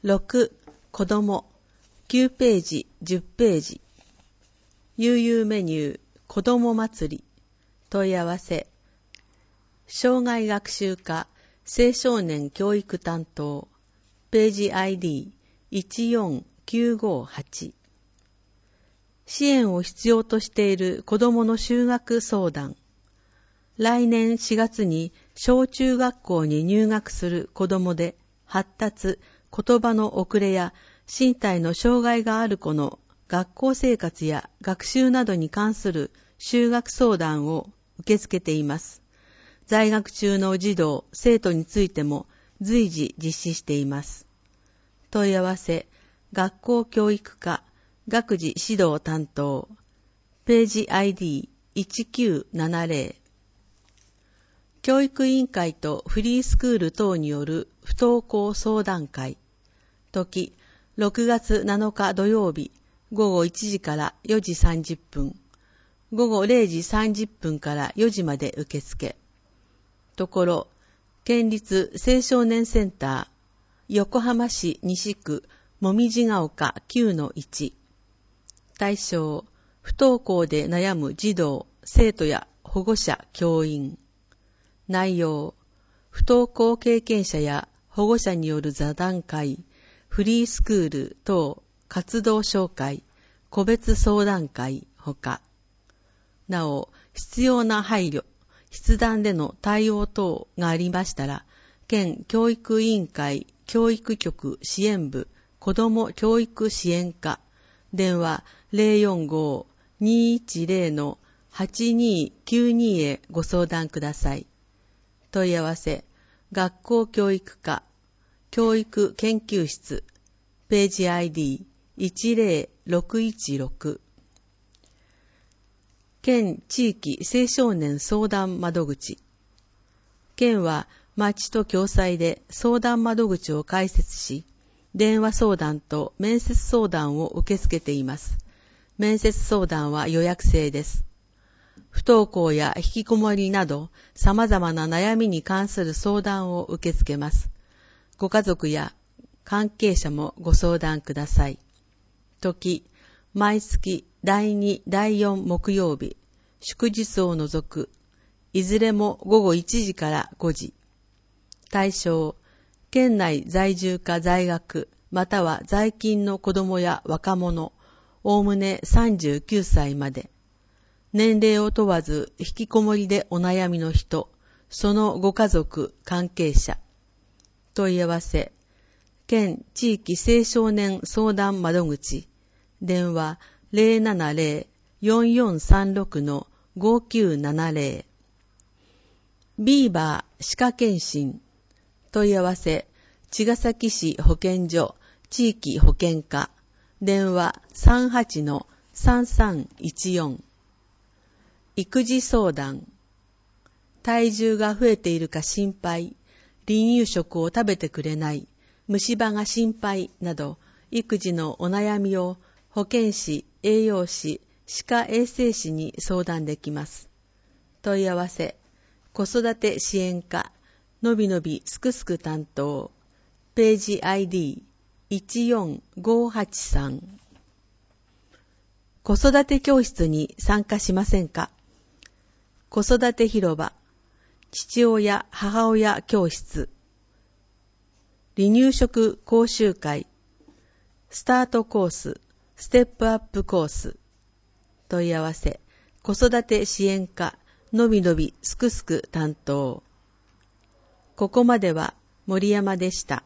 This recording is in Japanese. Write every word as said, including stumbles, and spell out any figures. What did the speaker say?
ろく、子供、きゅうページ、じゅっページ。悠々メニュー、子供祭り、問い合わせ。障害学習課、青少年教育担当、ページ アイディーいちよんきゅうごはち。支援を必要としている子供の就学相談。来年しがつに小中学校に入学する子供で発達、言葉の遅れや身体の障害がある子の学校生活や学習などに関する就学相談を受け付けています。在学中の児童、生徒についても随時実施しています。問い合わせ、学校教育課、学児指導担当、ページ アイディーいちきゅうななゼロ。教育委員会とフリースクール等による不登校相談会。時、ろくがつなのか土曜日、ごごいちじからよじさんじゅっぷん、ごごれいじさんじゅっぷんからよじまで受付。ところ、県立青少年センター、横浜市西区もみじが丘 きゅうのいち。対象、不登校で悩む児童、生徒や保護者、教員。内容、不登校経験者や保護者による座談会、フリースクール等活動紹介、個別相談会ほか。なお、必要な配慮、筆談での対応等がありましたら、県教育委員会教育局支援部子ども教育支援課、電話 ゼロよんごーにーいちゼロ はちにーきゅうに へご相談ください。問い合わせ、学校教育課、教育研究室、ページ アイディーいちゼロろくいちろく。県地域青少年相談窓口。県は町と共催で相談窓口を開設し、電話相談と面接相談を受け付けています。面接相談は予約制です。不登校や引きこもりなど様々な悩みに関する相談を受け付けます。ご家族や関係者もご相談ください。時、毎月だいに、だいよん木曜日、祝日を除く、いずれもごごいちじからごじ。対象、県内在住か在学、または在勤の子どもや若者、おおむねさんじゅうきゅうさいまで。年齢を問わず引きこもりでお悩みの人、そのご家族、関係者。問い合わせ、県地域青少年相談窓口、電話 ゼロななゼロ よんよんさんろく ごきゅうななゼロ。ビーバー歯科検診、問い合わせ、茅ヶ崎市保健所地域保健課、電話 さんはちのさんさんいちよん。育児相談、体重が増えているか心配、離乳食を食べてくれない、虫歯が心配など、育児のお悩みを保健師、栄養士、歯科衛生士に相談できます。問い合わせ、子育て支援課、のびのびすくすく担当、ページ アイディーいちよんごはちさん。子育て教室に参加しませんか？子育て広場、父親母親教室、離乳食講習会、スタートコース、ステップアップコース。問い合わせ、子育て支援課、のびのびすくすく担当。ここまでは森山でした。